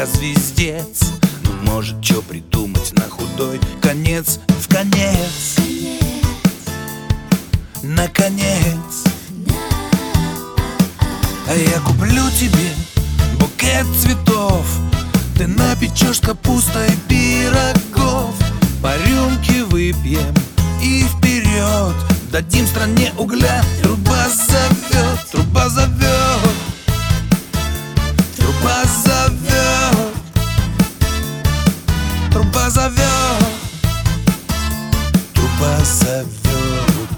я звездец. Ну, может, чё придумать на худой конец? В конец, наконец. А я куплю тебе букет цветов, ты напечешь капустой пирогов. По рюмке выпьем и вперед, дадим стране угля. Труба зовет, труба зовет, труба зовет, труба зовет, труба зовет.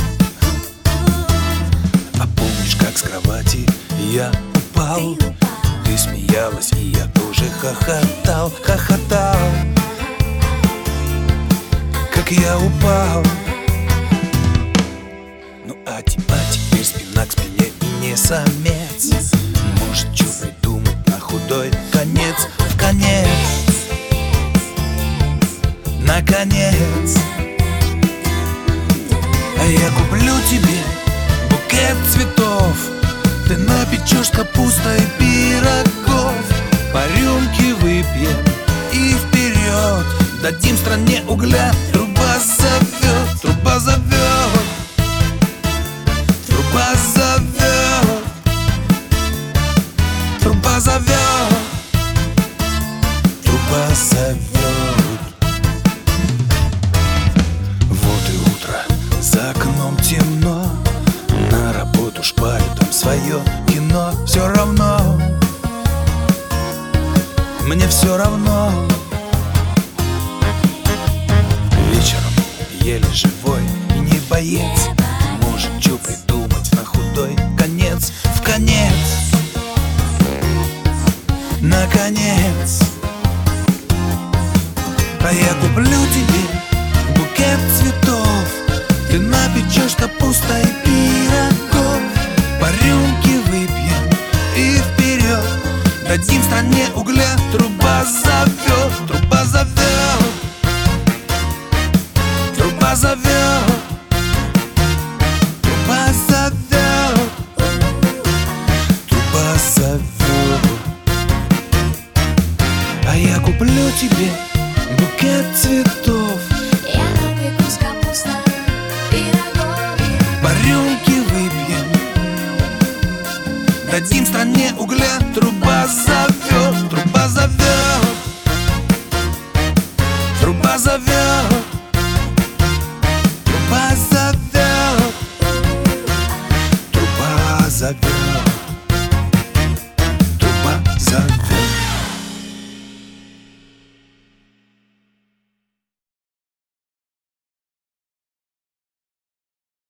А помнишь, как с кровати я упал? Ты смеялась, и я тоже хохотал, хохотал, как я упал. Ну а теперь спина к спине и не самец. Может, что придумать на худой конец? В конец, наконец. А я куплю тебе букет цветов, ты напечешь капустой пирогов. По рюмке выпьем и вперед, дадим стране угля. Труба зовет, труба зовет, труба зовет, труба зовет, труба зовет. Вот и утро, за окном темно, на работу шпарю, там свое кино. Все равно, мне все равно. Вечером еле живой и не боец. Может, что придумать на худой конец? В конец, наконец. А я куплю тебе букет цветов, ты напечешь капустой пирогов. По рюмке выпьем и вперед, дадим стране угля. Труба зовет, труба зовет, труба зовет, труба зовет, труба зовет. А я куплю тебе букет цветов, я напеку с капустой пирогов. по рюмке выпьем, дадим стране угля. Труба зовет.